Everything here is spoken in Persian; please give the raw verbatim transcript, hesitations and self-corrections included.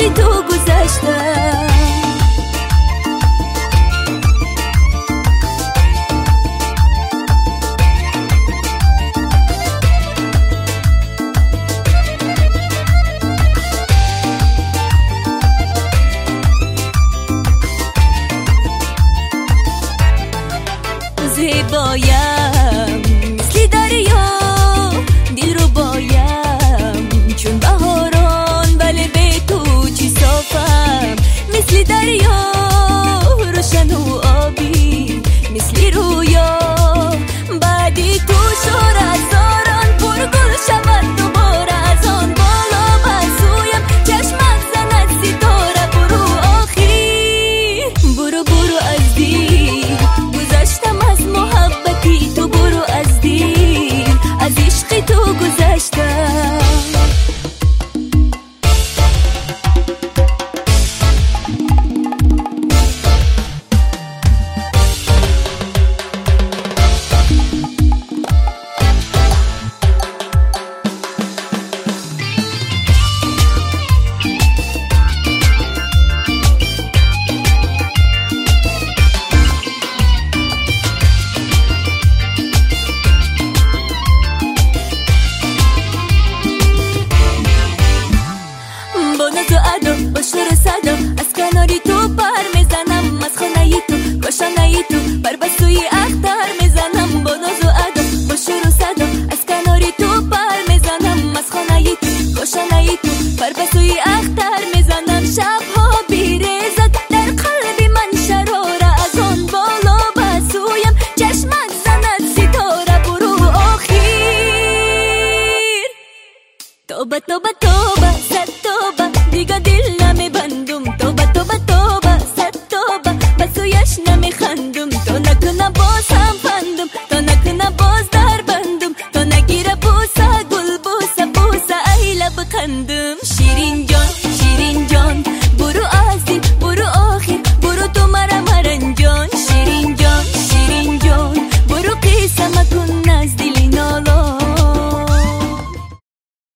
عشقی تو گذشتم. زیبایم مثل دریا، دل رو بایم چون بهاران، ولی به تو چی صافم. مثل دریا روشن و آبی، مثل رویا بعدی تو شور هزاران پرگل شود دوباره. از آن بالا بسویم چشمت زند ستاره. برو آخی برو برو از دیر گذشتم، از محبتی تو برو از دیر، از عشق تو گذشتم. با شور صدا از کناری تو پر میزنم، از خانه تو کاشانه تو پر بسوی اختر میزنم. با ناز و ادا با شور و صدا از کناری تو پر میزنم، از خانه تو کاشانه تو پر بسوی اختر میزنم. شبها بیریزد در قلب من شراره، از آن بالا بسویم چشمت زند ستاره. برو آخیر توبه توبه توبه صد توبه دیگه دل نمیبندم. توبه توبه توبه صد توبه بسویش نمیخندم.